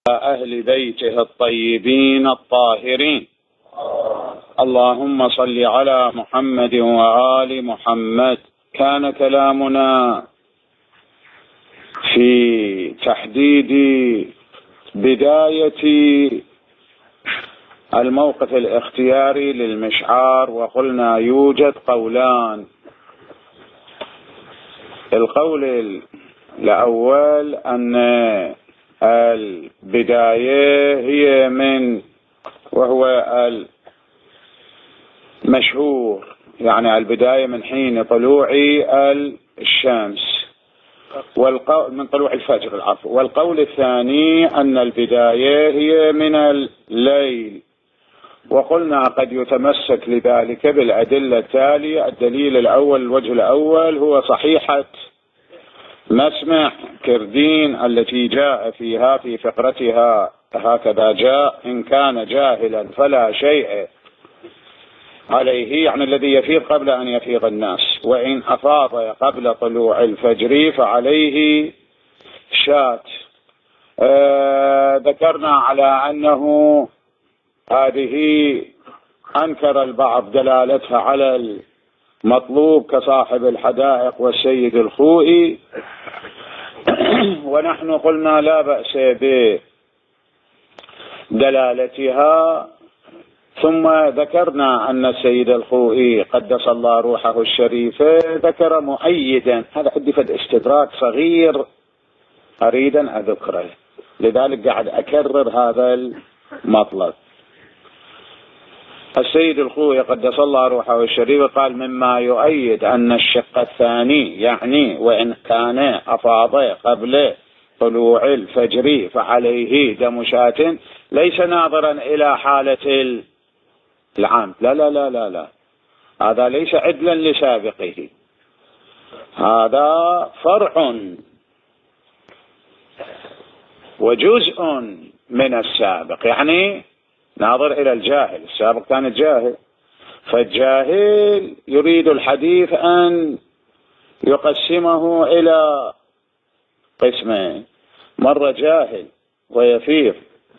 أهل بيته الطيبين الطاهرين. اللهم صل على محمد وآل محمد. كان كلامنا في تحديد بداية الموقف الاختياري للمشعار، وقلنا يوجد قولان. القول الأول أن البداية هي من، وهو المشهور، يعني البداية من حين طلوع الشمس من طلوع الفجر العفو. والقول الثاني أن البداية هي من الليل، وقلنا قد يتمسك لذلك بالأدلة التالية. الدليل الأول، الوجه الأول، هو صحيحة مسمع كردين التي جاء فيها في فقرتها هكذا جاء: إن كان جاهلا فلا شيء عليه، يعني الذي يفيض قبل أن يفيض الناس، وإن أفاض قبل طلوع الفجر فعليه شاة. ذكرنا على أنه هذه أنكر البعض دلالتها على المطلوب كصاحب الحدائق والسيد الخوئي، ونحن قلنا لا بأس بدلالتها. ثم ذكرنا أن السيد الخوئي قدس الله روحه الشريفة ذكر مؤيدا، هذا عندي فد استدراك صغير أريد أن أذكره، لذلك قاعد أكرر هذا المطلب. السيد الخوئي قدس الله روحه الشريفة قال: مما يؤيد أن الشق الثاني، يعني وإن كان أفاض قبل طلوع الفجر فعليه دم شاة، ليس ناظرا إلى حالة العام، لا لا لا لا لا، هذا ليس عدلا لسابقه، هذا فرع وجزء من السابق، يعني ناظر إلى الجاهل. السابق كان الجاهل، فالجاهل يريد الحديث أن يقسمه إلى قسمين: مرة جاهل ويفيض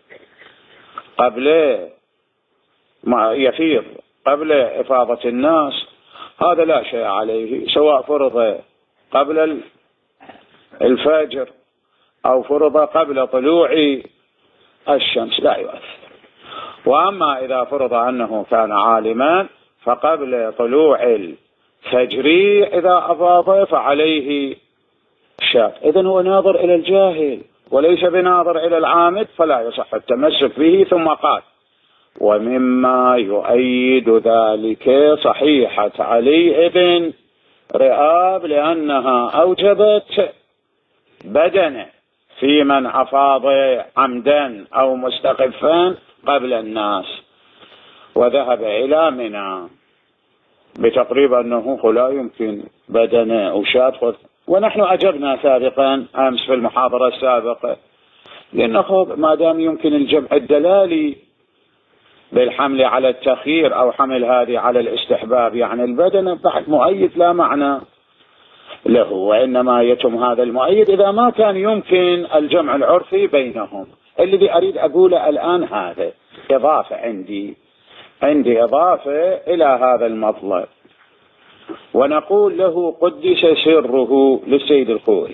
قبل إفاضة الناس، هذا لا شيء عليه، سواء فرض قبل الفجر أو فرض قبل طلوع الشمس لا يؤثر. وأما إذا فرض أنه كان عالما فقبل طلوع الفجر إذا أفاض فعليه شاة. إذن هو ناظر إلى الجاهل وليس بناظر إلى العامد، فلا يصح التمسك به. ثم قال: ومما يؤيد ذلك صحيحة علي بن رئاب، لأنها أوجبت بدنه في من أفاض عمدا أو مستخفا قبل الناس، وذهب إلى منى بتقريب أنه لا يمكن بدنه أو شاة. ونحن أجبنا سابقا أمس في المحاضرة السابقة، لأنه ما دام يمكن الجمع الدلالي بالحمل على التخيير أو حمل هذه على الاستحباب، يعني البدن بعد مؤيد لا معنى له، وإنما يتم هذا المؤيد إذا ما كان يمكن الجمع العرفي بينهم. الذي أريد أقوله الآن هذا إضافة، عندي إضافة إلى هذا المطلب، ونقول له قدس سره للسيد الخوئي: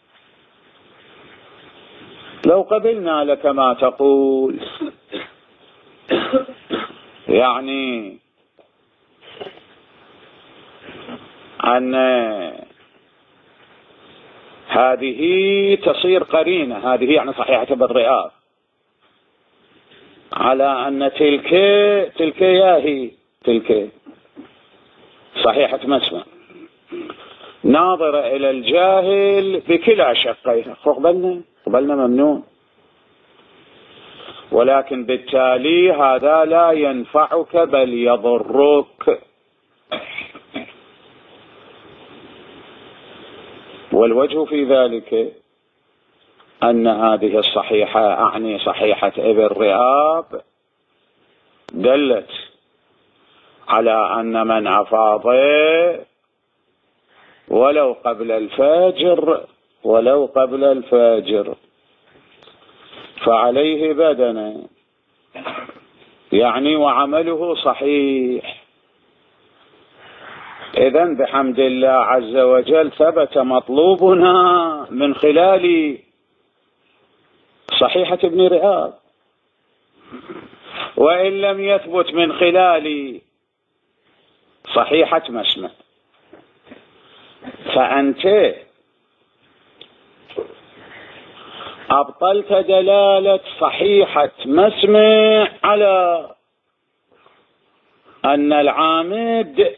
لو قبلنا لك ما تقول، يعني أن هذه تصير قرينة، هذه يعني صحيحة بالرئاب، على أن تلك ياهي تلك صحيحة مسمع ناظرة إلى الجاهل بكلا شقيها، قبلنا ممنوع. ولكن بالتالي هذا لا ينفعك بل يضرك. والوجه في ذلك أن هذه الصحيحة، أعني صحيحة ابن رئاب، دلت على أن من أفاض ولو قبل الفجر فعليه بدنه، يعني وعمله صحيح. إذن بحمد الله عز وجل ثبت مطلوبنا من خلال صحيحة ابن رياض، وإن لم يثبت من خلال صحيحة مسمع. فأنت أبطلت دلالة صحيحة مسمع على أن العامد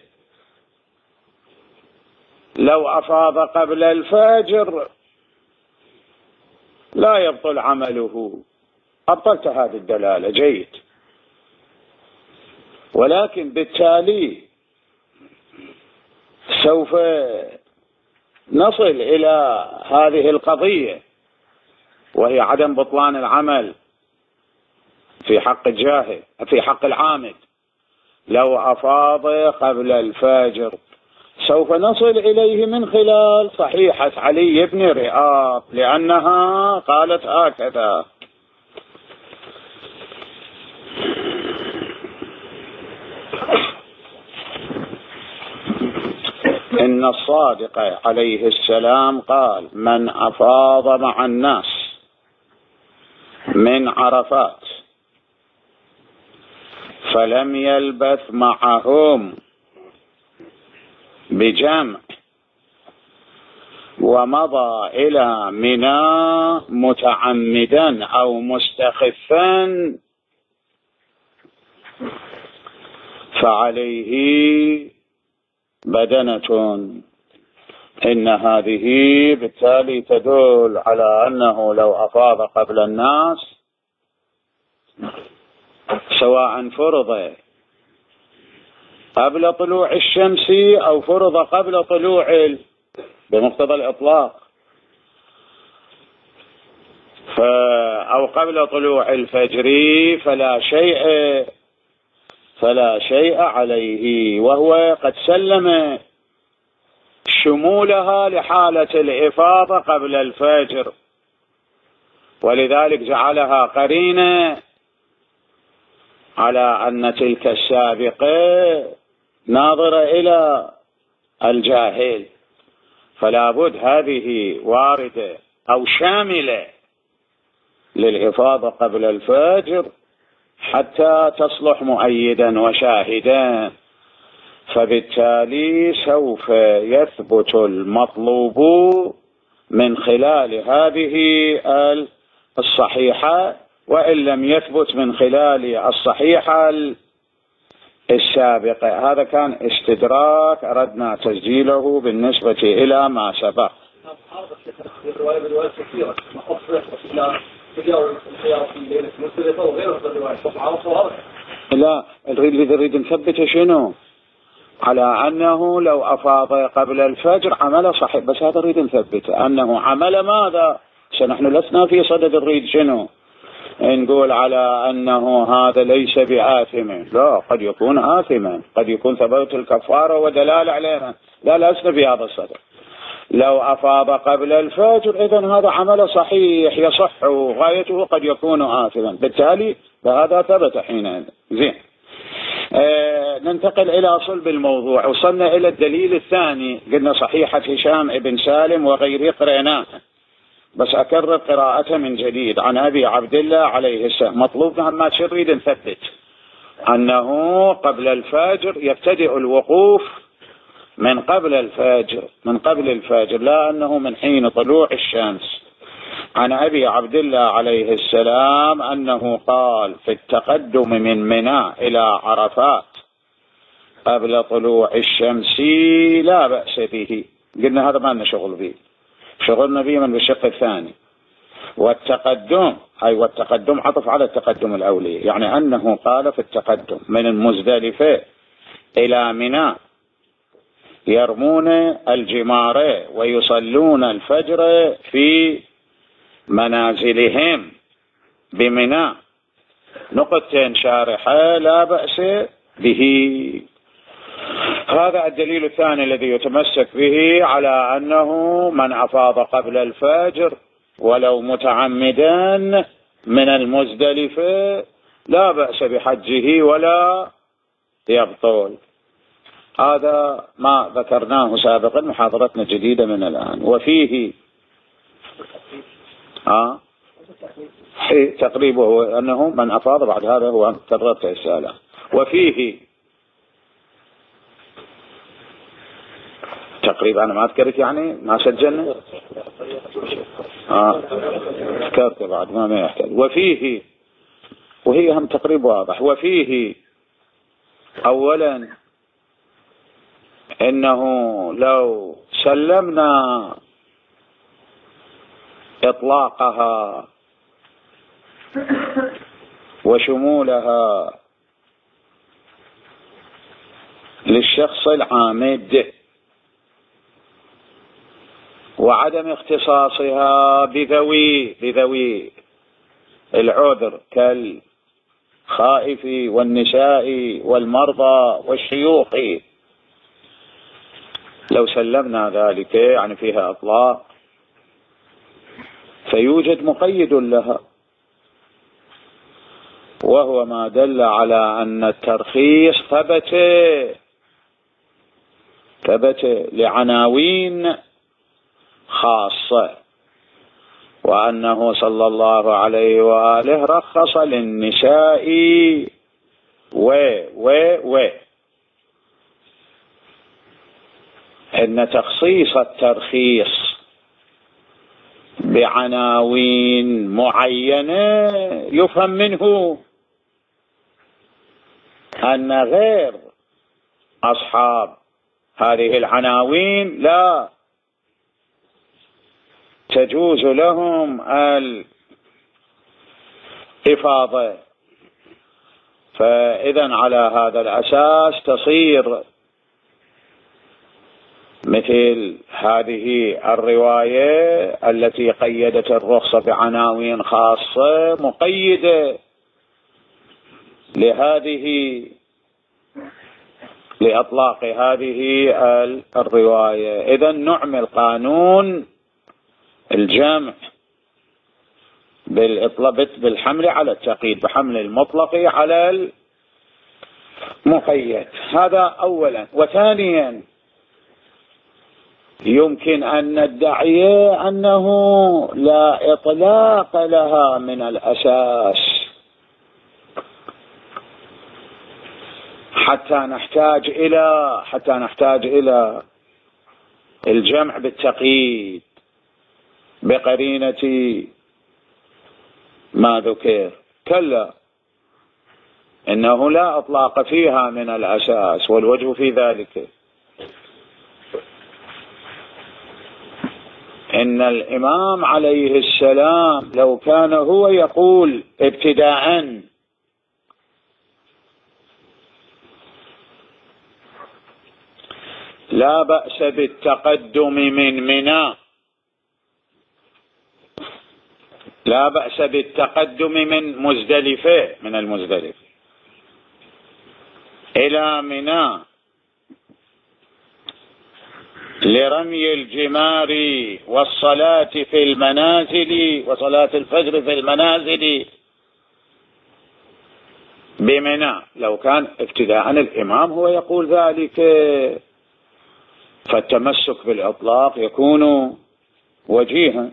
لو أفاض قبل الفجر لا يبطل عمله. أبطلت هذه الدلالة، جيد. ولكن بالتالي سوف نصل إلى هذه القضية، وهي عدم بطلان العمل في حق الجاهل، في حق العامد لو أفاض قبل الفجر. سوف نصل إليه من خلال صحيحة علي بن رياض، لأنها قالت هكذا: إن الصادق عليه السلام قال: من أفاض مع الناس من عرفات فلم يلبث معهم بجمع ومضى إلى منى متعمدا أو مستخفا فعليه بدنة. إن هذه بالتالي تدل على أنه لو أفاض قبل الناس، سواء فرض قبل طلوع الشمس أو فرض قبل طلوع بمقتضى الإطلاق، أو قبل طلوع الفجر، فلا شيء عليه، وهو قد سلم شمولها لحالة الإفاضة قبل الفجر، ولذلك جعلها قرينة على أن تلك السابقة ناظرة إلى الجاهل. فلا بد هذه واردة أو شاملة للإفاضة قبل الفجر حتى تصلح مؤيدا وشاهدا. فبالتالي سوف يثبت المطلوب من خلال هذه الصحيحة، وإن لم يثبت من خلال الصحيحة السابقة. هذا كان استدراك أردنا تسجيله بالنسبة إلى ما سبق. لا، نريد نثبت شنو؟ على أنه لو أفاض قبل الفجر عمل صحيح، بس هذا نريد نثبت أنه عمل ماذا؟ نحن لسنا في صدد نريد شنو؟ نقول على أنه هذا ليس بآثم، لا، قد يكون آثما، قد يكون ثبوت الكفارة ودلالة عليها، لا، لسنا في هذا الصدد. لو أفاض قبل الفجر إذن هذا عمل صحيح يصح، غايته قد يكون آثما، بالتالي فهذا ثبت حينئذ. زين، ننتقل إلى صلب الموضوع. وصلنا إلى الدليل الثاني، قلنا صحيحة هشام ابن سالم وغيره قرأناه، بس أكرر قراءته من جديد عن أبي عبد الله عليه السلام. مطلوبنا ما نريد نثبت أنه قبل الفجر يبتدئ الوقوف من قبل الفجر، لا أنه من حين طلوع الشمس. عن أبي عبد الله عليه السلام أنه قال في التقدم من منى إلى عرفات قبل طلوع الشمس لا بأس به. قلنا هذا ما لنا شغل به، شغلنا به من بالشق الثاني. والتقدم عطف على التقدم الأولي، يعني أنه قال في التقدم من المزدلفة إلى منى يرمون الجمار ويصلون الفجر في منازلهم بمنى، نقطتين شارحة لا بأس به. هذا الدليل الثاني الذي يتمسك به على أنه من أفاض قبل الفجر ولو متعمدا من المزدلفة لا بأس بحجه ولا يبطل. هذا ما ذكرناه سابقا، محاضرتنا جديدة من الآن. وفيه تقريبه أنه من أفاض بعد هذا هو كررت السؤال. وفيه تقريبا أنا ما أذكرت يعني ما سجلنا ذكرت بعد ما يحتاج. وفيه وهي هم تقريب واضح. وفيه أولا إنه لو سلمنا إطلاقها وشمولها للشخص العامد وعدم اختصاصها بذوي العذر كالخائف والنساء والمرضى والشيوخ، لو سلمنا ذلك يعني فيها إطلاق فيوجد مقيد لها، وهو ما دل على أن الترخيص ثبت لعناوين خاصة، وأنه صلى الله عليه وآله رخص للنساء إن تخصيص الترخيص بعناوين معينة يفهم منه أن غير أصحاب هذه العناوين لا تجوز لهم الإفاضة. فإذا على هذا الأساس تصير مثل هذه الرواية التي قيدت الرخصة بعناوين خاصة مقيدة لإطلاق هذه الرواية. إذا نعمل قانون الجمع بالحمل على التقييد، بحمل المطلق على المقيد. هذا أولا. وثانيا يمكن أن ندعي أنه لا إطلاق لها من الأساس حتى نحتاج إلى الجمع بالتقييد بقرينة ما ذكر. كلا، إنه لا إطلاق فيها من الأساس. والوجه في ذلك إن الإمام عليه السلام لو كان هو يقول ابتداءً لا بأس بالتقدم من منى، لا بأس بالتقدم من المزدلفة إلى منى لرمي الجمار والصلاة في المنازل وصلاة الفجر في المنازل بمنى، لو كان ابتداء الإمام هو يقول ذلك فالتمسك بالإطلاق يكون وجيها.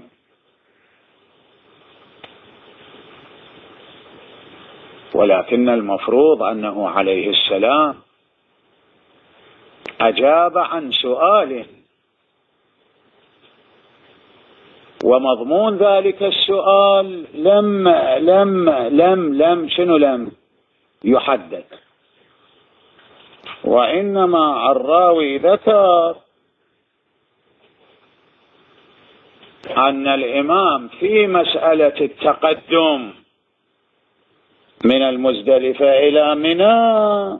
ولكن المفروض أنه عليه السلام أجاب عن سؤال، ومضمون ذلك السؤال لم يحدد، وإنما الراوي ذكر أن الإمام في مسألة التقدم من المزدلفة إلى منى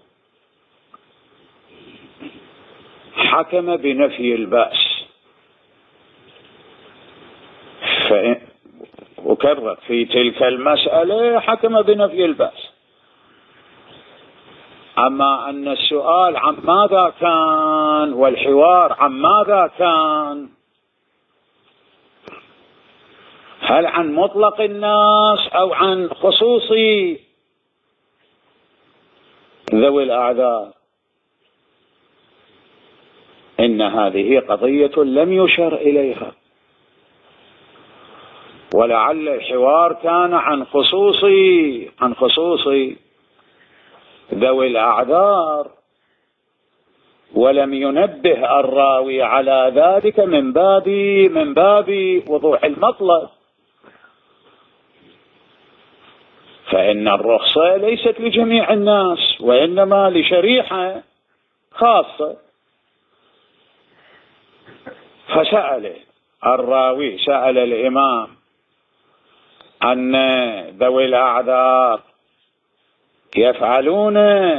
حكم بنفي البأس. وكرر في تلك المسألة حكم بنفي البأس. أما أن السؤال عن ماذا كان والحوار عن ماذا كان، هل عن مطلق الناس أو عن خصوص ذوي الأعذار؟ إن هذه قضية لم يشر إليها، ولعل الحوار كان عن خصوص ذوي الأعذار، ولم ينبه الراوي على ذلك من باب وضوح المطلب. فإن الرخصة ليست لجميع الناس، وإنما لشريحة خاصة. فسأل الراوي، سأل الإمام أن ذوي الأعذار يفعلون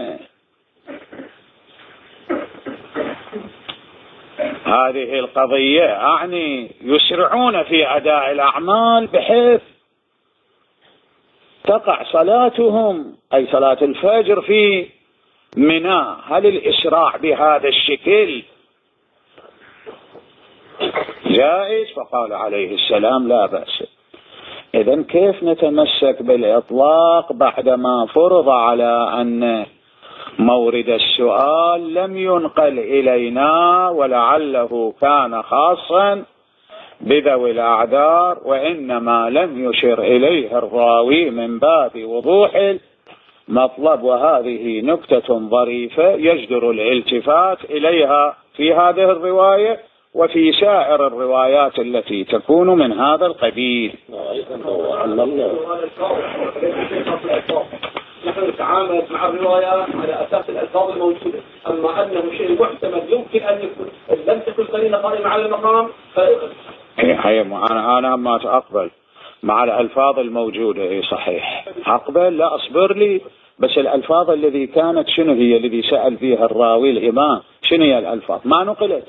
هذه القضية، أعني يسرعون في أداء الأعمال بحيث تقع صلاتهم أي صلاة الفجر في منى، هل الإسراع بهذا الشكل جائز؟ فقال عليه السلام لا بأس. إذن كيف نتمسك بالإطلاق بعدما فرض على أن مورد السؤال لم ينقل إلينا ولعله كان خاصا بذوي الأعذار، وإنما لم يشر إليه الراوي من باب وضوح المطلب؟ وهذه نكتة ظريفة يجدر الالتفات إليها في هذه الرواية وفي سائر الروايات التي تكون من هذا القبيل. نحن نتعامل مع الروايات على أساس الألفاظ الموجودة، أما أنه شيء محتمل يمكن أن يكون لم تكن قرينة قائمة على المقام أنا ما أقبل مع الألفاظ الموجودة. صحيح أقبل، لا أصبر لي، بس الألفاظ الذي كانت شنو هي الذي سأل فيها الراوي الإمام؟ شنو هي الألفاظ؟ ما نقلت.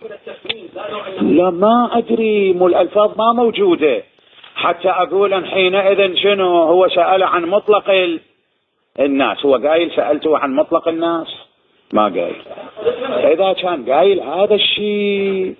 لا ما أدري، مو الألفاظ ما موجودة حتى أقول حينئذ شنو هو سأل عن مطلق الناس. هو قايل سألته عن مطلق الناس؟ ما قايل. إذا كان قايل هذا الشيء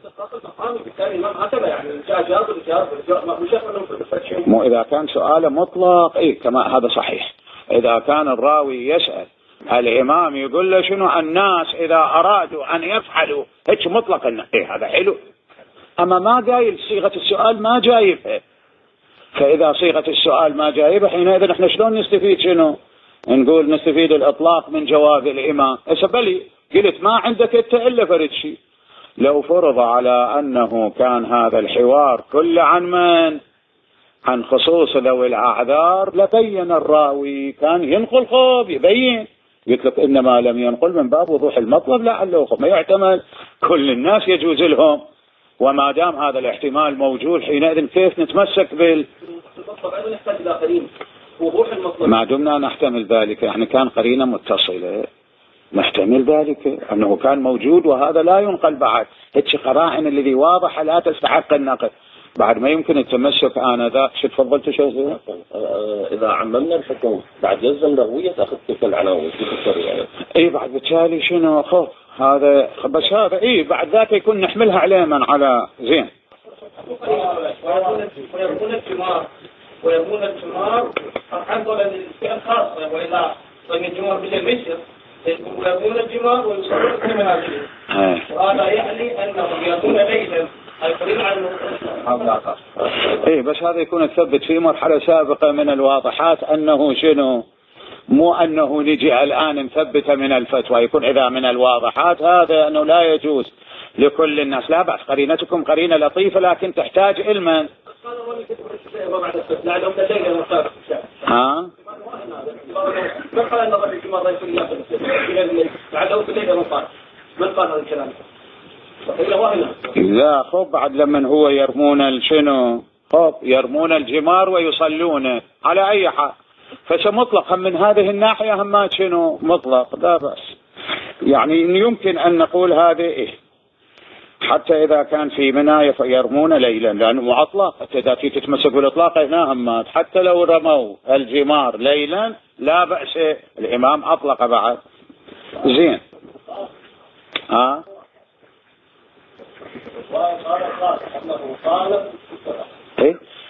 مو إذا كان سؤال مطلق كما هذا صحيح. إذا كان الراوي يسأل الإمام يقول له شنو الناس إذا أرادوا أن يفعلوا هيك مطلق الناس، هذا حلو. أما ما قايل صيغة السؤال ما جايبها، فإذا صيغة السؤال ما جايبها حينئذ احنا شلون نستفيد شنو؟ نقول نستفيد الإطلاق من جواب الإمام. بلي قلت ما عندك انت إلا فرد شيء. لو فرض على أنه كان هذا الحوار كله عن من؟ عن خصوص ذوي الأعذار لبين الراوي، كان ينقل خوب يبين، قلت لك إنما لم ينقل من باب وضوح المطلب لعله خوب ما يحتمل كل الناس يجوز لهم. وما دام هذا الاحتمال موجود حينئذ كيف نتمسك ما دمنا نحتمل ذلك؟ يعني كان قرينة متصلة نحتمل ذلك أنه كان موجود، وهذا لا ينقل بعد. هيك قرائن الذي واضحة لا تستحق النقل، بعد ما يمكن التمسك آنذاك. شو تفضلت شو إذا عممنا الحكم بعد يلزم له تأخذ تلك العناوين بعد بالتالي شنو خوف هذا بس هذا بعد ذاك يكون نحملها عليه من على زين. ويكون الجمار أفضل للفئة خاصة، وإذا لم الجمار بالميسر ويكون الجمار ويصرف من هذه. وهذا يعني أنهم يكون ليلا القريب عن بس هذا يكون تثبت في مرحلة سابقة من الواضحات أنه شنو، مو أنه نجي الآن نثبت من الفتوى. يكون إذا من الواضحات هذا أنه لا يجوز لكل الناس. لا بأس، قرينتكم قرينة لطيفة لكن تحتاج علما. لا خب بعد لما هو يرمون شنو يرمون الجمار ويصلون على أي حال، فسمطلق هم من هذه الناحية هم ما شنو مطلق لا بأس. يعني يمكن أن نقول هذه حتى إذا كان في مناية يرمون ليلا لأنه معطلق. إذا في تتمسك بالإطلاق هنا هم حتى لو رموا الجمار ليلا لا بأس، الإمام أطلق بعد زين.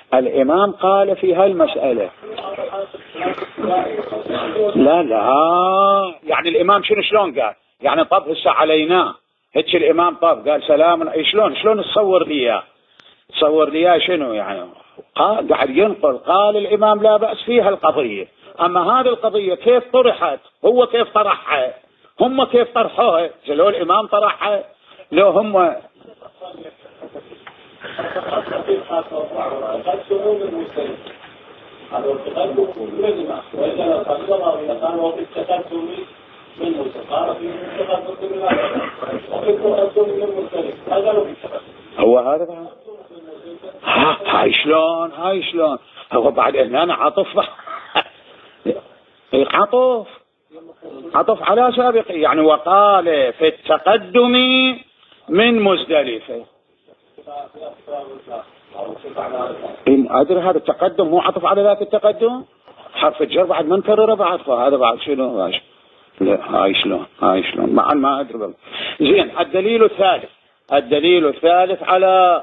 الإمام قال في هالمسألة. لا يعني الإمام شلون قال؟ يعني طب هسه علينا هيك الإمام طب قال سلام، شلون تصور لي تصور لي شنو يعني؟ قاعد ينقل، قال الإمام لا بأس فيها القضية، أما هذه القضية كيف طرحت، هو كيف طرحها، هم كيف طرحوها، لو الإمام طرحها لو هم هو هذا. هاي شلون هو بعد هنا عطف على سابق، يعني وقال في التقدم من مزدلفة. أدري هذا التقدم هو عطف على ذاك التقدم، حرف الجر بعد ما نكرره بعد، فهذا بعد شنو؟ لا هاي شلون مع ما أدري بل. زين، الدليل الثالث على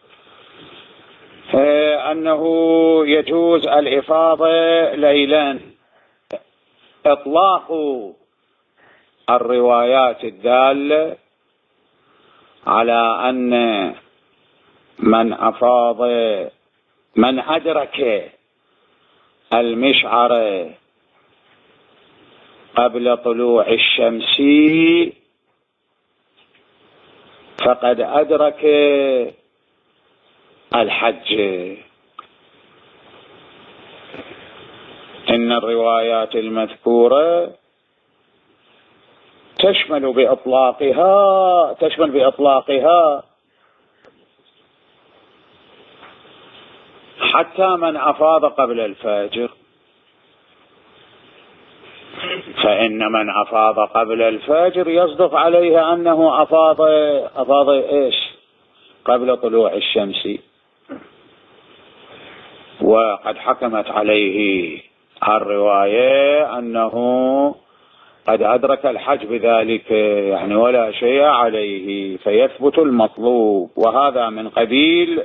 أنه يجوز الإفاضة ليلا، إطلاق الروايات الدالة على أن من أدرك المشعر قبل طلوع الشمس فقد أدرك الحج. إن الروايات المذكورة تشمل بإطلاقها حتى من أفاض قبل الفجر، فإن من أفاض قبل الفجر يصدق عليه أنه أفاض إيش؟ قبل طلوع الشمس، وقد حكمت عليه الرواية أنه قد أدرك الحج بذلك، يعني ولا شيء عليه، فيثبت المطلوب. وهذا من قبيل،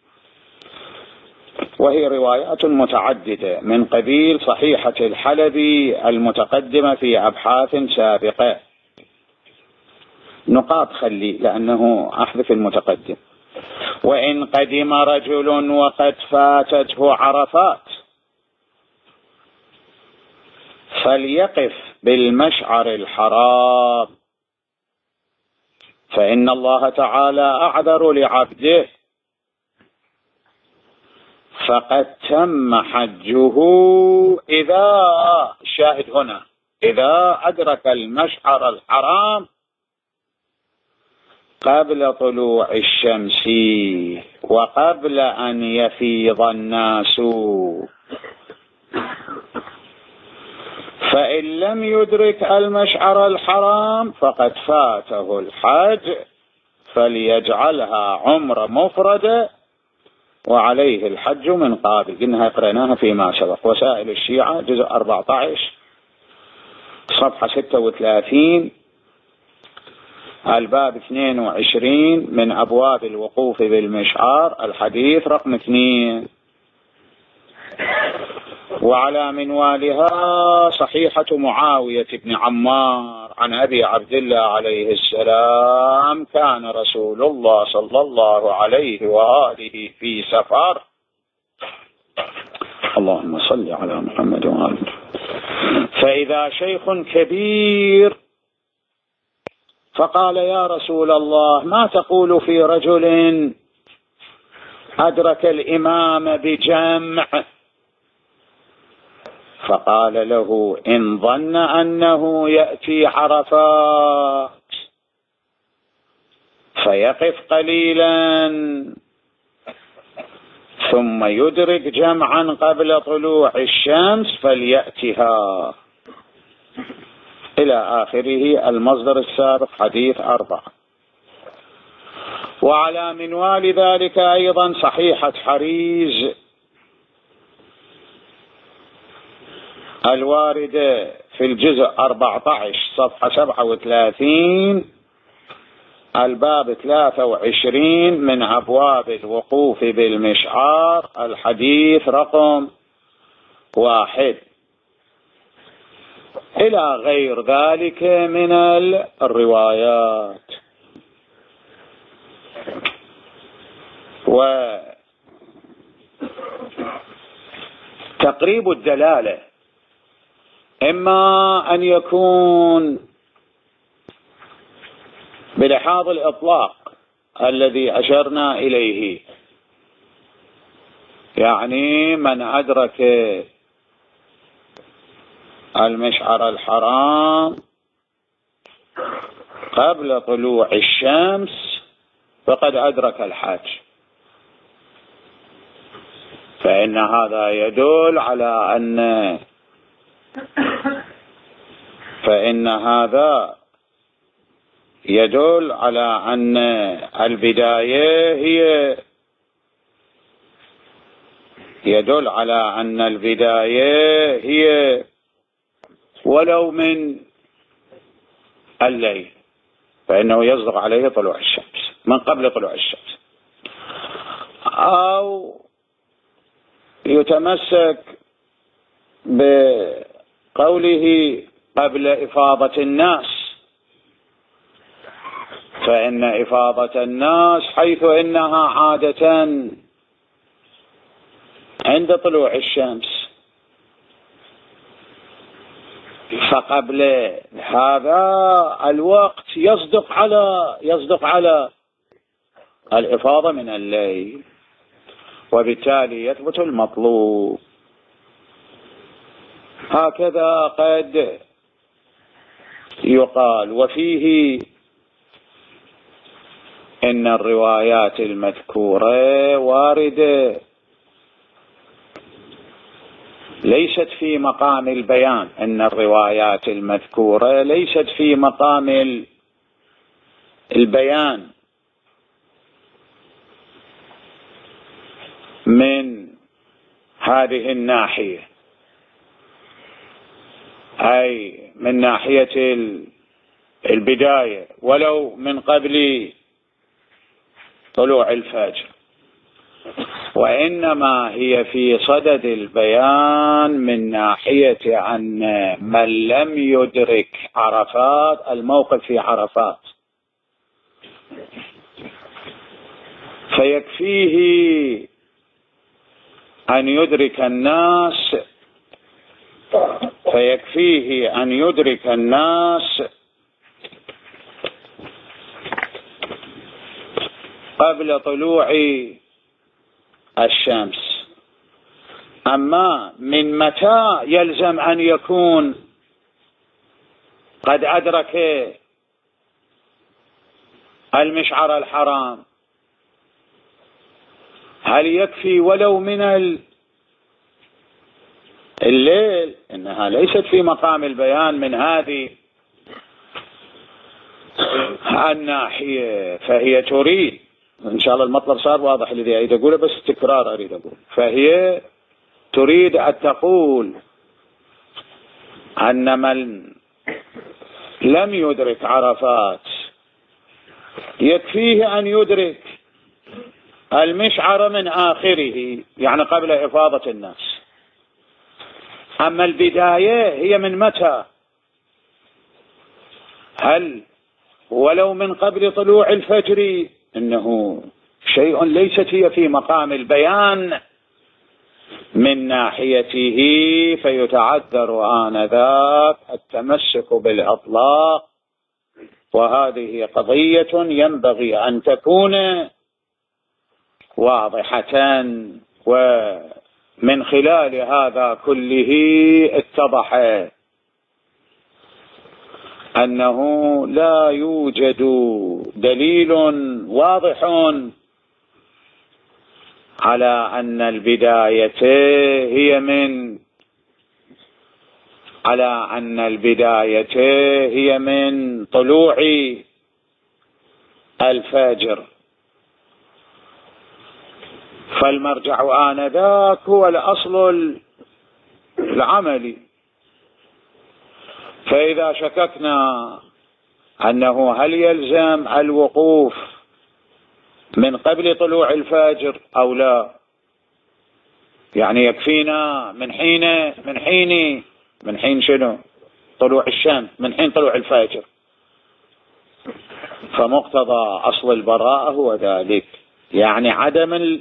وهي روايات متعددة من قبيل صحيحة الحلبي المتقدمة في أبحاث سابقة. نقاط خلي لأنه أحذف المتقدم. وإن قدم رجل وقد فاتته عرفات فليقف بالمشعر الحرام، فإن الله تعالى أعذر لعبده، فقد تم حجه الشاهد هنا إذا أدرك المشعر الحرام قبل طلوع الشمس وقبل أن يفيض الناس. فإن لم يدرك المشعر الحرام فقد فاته الحج، فليجعلها عمرة مفردة وعليه الحج من قابل. إنها قرأناها فيما سبق. وسائل الشيعة جزء 14 صفحة 36 الباب 22 من أبواب الوقوف بالمشعار الحديث رقم 2. وعلى منوالها صحيحة معاوية بن عمار عن أبي عبد الله عليه السلام: كان رسول الله صلى الله عليه وآله في سفر. اللهم صل على محمد وآله. فإذا شيخ كبير فقال: يا رسول الله، ما تقول في رجل أدرك الإمام بجمع؟ فقال له: إن ظن أنه يأتي عرفات فيقف قليلا ثم يدرك جمعا قبل طلوع الشمس فليأتها، إلى آخره. المصدر السابق حديث 4. وعلى منوال ذلك أيضا صحيحة حريز الواردة في الجزء 14 صفحة 37 الباب 23 من أبواب الوقوف بالمشعار، الحديث رقم 1، إلى غير ذلك من الروايات. وتقريب الدلالة إما أن يكون بلحاظ الإطلاق الذي أشرنا إليه، يعني من أدرك المشعر الحرام قبل طلوع الشمس فقد أدرك الحج، فإن هذا يدل على أن البداية هي ولو من الليل، فإنه يصدق عليه طلوع الشمس من قبل طلوع الشمس، أو يتمسك بقوله قبل إفاضة الناس، فإن إفاضة الناس حيث إنها عادة عند طلوع الشمس، فقبل هذا الوقت يصدق على الإفاضة من الليل، وبالتالي يثبت المطلوب. هكذا قد يقال. وفيه إن الروايات المذكورة واردة ليست في مقام البيان، إن الروايات المذكورة ليست في مقام البيان من هذه الناحية، أي من ناحية البداية ولو من قبل طلوع الفجر، وإنما هي في صدد البيان من ناحية أن من لم يدرك عرفات، الموقف في عرفات، فيكفيه أن يدرك الناس قبل طلوع الشمس. أما من متى يلزم أن يكون قد أدرك المشعر الحرام؟ هل يكفي ولو من الليل؟ إنها ليست في مقام البيان من هذه الناحية، فهي تريد، إن شاء الله المطلب صار واضح الذي أريد أقوله، بس تكرار أريد أقول، فهي تريد أن تقول أن من لم يدرك عرفات يكفيه أن يدرك المشعر من آخره، يعني قبل إفاضة الناس. أما البداية هي من متى؟ هل ولو من قبل طلوع الفجر؟ إنه شيء ليست هي في مقام البيان من ناحيته، فيتعذر آنذاك التمسك بالإطلاق، وهذه قضية ينبغي أن تكون واضحة. ومن خلال هذا كله اتضح أنه لا يوجد دليل واضح على أن البداية هي من طلوع الفجر، فالمرجع آنذاك هو الأصل العملي. فإذا شككنا أنه هل يلزم الوقوف من قبل طلوع الفجر أو لا؟ يعني يكفينا من حين شنو؟ طلوع الشمس، من حين طلوع الفجر. فمقتضى أصل البراءة هو ذلك، يعني عدم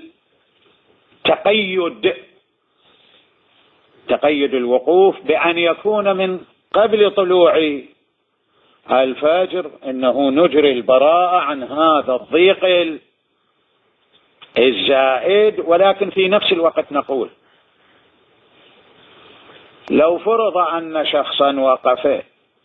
تقيد الوقوف بأن يكون من قبل طلوع الفجر، إنه نجري البراءة عن هذا الضيق الزائد. ولكن في نفس الوقت نقول لو فرض أن شخصا وقف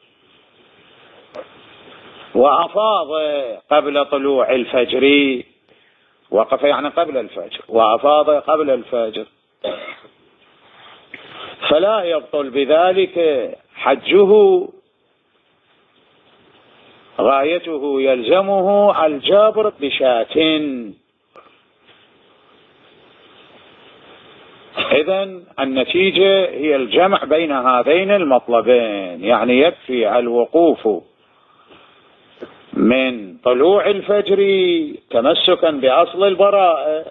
وأفاض قبل طلوع الفجر، وقف يعني قبل الفجر، وأفاض قبل الفجر، فلا يبطل بذلك حجه، غايته يلزمه الجبر بشاة. إذن النتيجة هي الجمع بين هذين المطلبين، يعني يكفي الوقوف من طلوع الفجر تمسكا بأصل البراءة،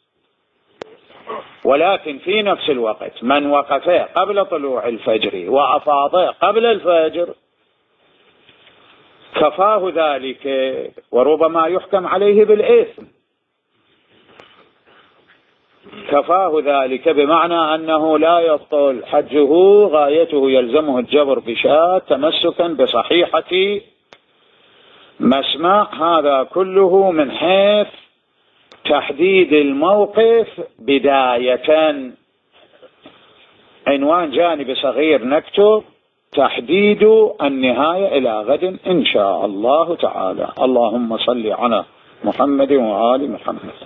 ولكن في نفس الوقت من وقف قبل طلوع الفجر وأفاض قبل الفجر كفاه ذلك، وربما يحكم عليه بالإثم. كفاه ذلك بمعنى أنه لا يبطل حجه، غايته يلزمه الجبر بشاة تمسكا بصحيحة مسمع. هذا كله من حيث تحديد الموقف بداية. عنوان جانبي صغير نكتب: تحديد النهاية. إلى غد إن شاء الله تعالى. اللهم صل على محمد وآل محمد.